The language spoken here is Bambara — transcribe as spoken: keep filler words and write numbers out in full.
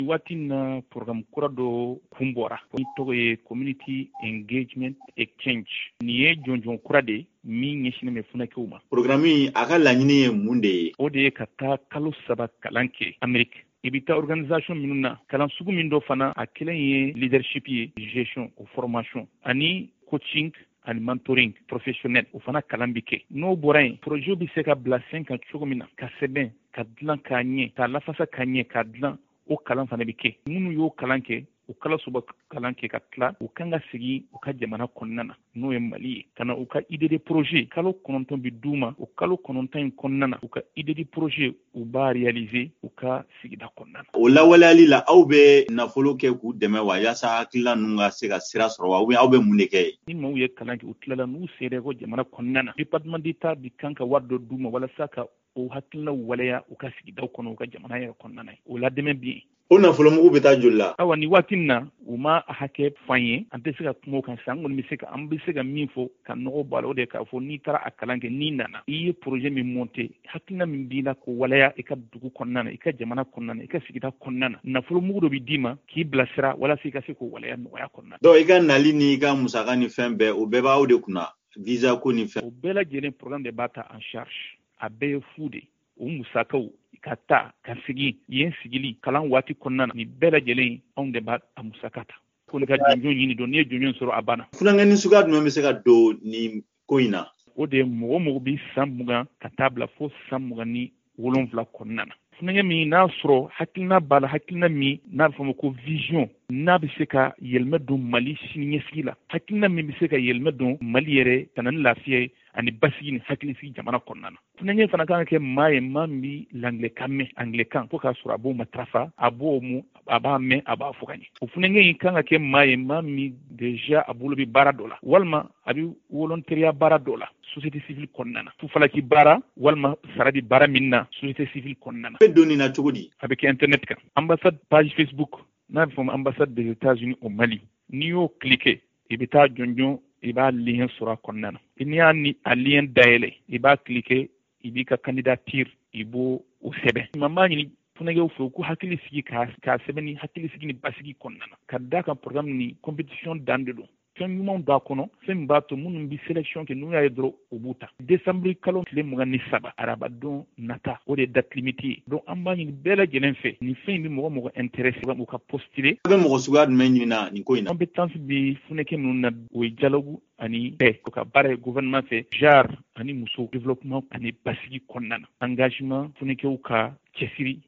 waati na program kura dɔ kun bɔra ni tɔgɔ ye community engagement exchange. Nin ye jɔnjɔn kura de min ɲɛsinnen bɛ funakɛw ma. Programme in a ka laɲini ye mun de ye? O de ye ka taa kalo saba kalan kɛ Amérique. I bɛ taa organisation minnu na kalan sugu min dɔ fana a kelen ye leadership ye, gestion o formation ani coaching ani mentoring professionnel o fana kalan bi kɛ. N'o bɔra yen projet bɛ se ka bila sen kan cogo min na ka sɛbɛn ka dilan k'a ɲɛ k'a lafasa k'a ɲɛ k'a dilan o kalan fana bi kɛ. Minnu y'o kalan kɛ u kala suba kalan kɛ ka tila u kan ka sigi u ka jamana kɔnɔna na n'o ye Mali ye ka na u ka idée de projet kalo kɔnɔntɔn bi d'u ma o kalo kɔnɔntɔn in kɔnɔna na u ka idée de projet u b'a réaliser u ka sigida kɔnɔna na. O lawaleyali la aw bɛ nafolo kɛ k'u dɛmɛ wa yaasa hakilina ninnu ka se ka sira sɔrɔ wa ou bien aw bɛ mun de kɛ ye? Ni maaw ye kalan kɛ u tilala n'u sera ko jamana kɔnɔna na département d'État bi kan ka wari dɔ d'u ma walasa ka o hakilinaw waleya u ka sigidaw kɔnɔ u ka jamana yɛrɛ kɔnɔna na o la dɛmɛ bi yen. O nafolo mugu bɛ taa joli la? Awa ni waati min na u ma a hakɛ f'an ye an tɛ se ka kuma o kan sisan an kɔni bɛ se ka an bɛ se ka min fɔ ka nɔgɔ bɔ a la o de k'a fɔ n'i taara a kalan kɛ n'i nana i ye projet min monter hakilina min b'i la k'o waleya i ka dugu kɔnɔna na i ka jamana kɔnɔna na i ka sigida kɔnɔna na nafolo mugu dɔ bɛ d'i ma k'i bilasira walasa i ka se k'o waleya nɔgɔya kɔnɔna na. Donc i ka nali ni i ka musaka ni fɛn bɛɛ o bɛɛ b'aw de kunna visa ko ni fɛn. O bɛɛ lajɛlen programme de b'a ta en charge a bɛɛ ye fu de o musakaw ka taa ka sigi yen sigili kalan waati kɔnɔna na ni bɛɛ lajɛlen anw de b'a a musaka ta ko le ka jɔnjɔn ɲini dɔn n'i ye jɔnjɔn sɔrɔ a banna. Funankɛni suguya jumɛn bɛ se ka don ni ko in na? O de ye mɔgɔ mɔgɔ bi san mugan ka taa bila fo san mugan ni wolonwula kɔnɔna na. Funankɛ min n'a sɔrɔ hakilina b'a la hakilina min n'a bɛ fɔ ma ko vision n'a bɛ se ka yɛlɛmɛ don Mali siniɲɛsigi la hakilina min bɛ se ka yɛlɛmɛ don Mali yɛrɛ ka na ni lafiya ye ani basigi ni hakilisigi jamana kɔnɔna na. Funankɛ fana kan ka kɛ maa ye maa min bɛ l'anglais mɛn anglais kan fo k'a sɔrɔ a b'o matarafa a b'o mu a b'a mɛn a b'a fɔ ka ɲɛ. O funankɛ in kan ka kɛ maa ye maa min déjà a bolo bɛ baara dɔ la walima a bɛ volontariat baara dɔ la société civile kɔnɔna na fufalaki baara walima sara di baara min na société civile kɔnɔna na. A bɛ don nin na cogo di? A bɛ kɛ internet kan ambassade page Facebook n'a bɛ fɔ ma ambassade des États-Unis au Mali n'i y'o cliquer i bɛ taa jɔnjɔn i b'a lien sɔrɔ a kɔnɔna na. N'i y'a ni a lien dayɛlɛ i b'a cliquer i b'i ka candidature i b'o o sɛbɛn. Man b'a ɲini funankɛw fɛ u k'u hakili sigi k'a k'a sɛbɛn ni hakili sigi ni basigi kɔnɔna na ka d'a kan programme ni compétition dan de don. Fɛn ɲumanw b'a kɔnɔ fɛn min b'a to minnu bɛ sélection kɛ n'u y'a ye dɔrɔn u b'u ta. décembre kalo tile mugan ni saba arabadon nata o de ye date limite ye. Donc an b'a ɲini bɛɛ lajɛlen fɛ nin fɛn in bɛ mɔgɔ mɔgɔ intéressé u ka postuler. A bɛ mɔgɔ suguya jumɛn ɲini na nin ko in na? Compétence bi funakɛ ninnu na o ye dialogue ani bɛɛ o ka baara ye gouvernement fɛ genre ani muso développement ani basigi kɔnɔna na engagement funakɛw ka cɛsiri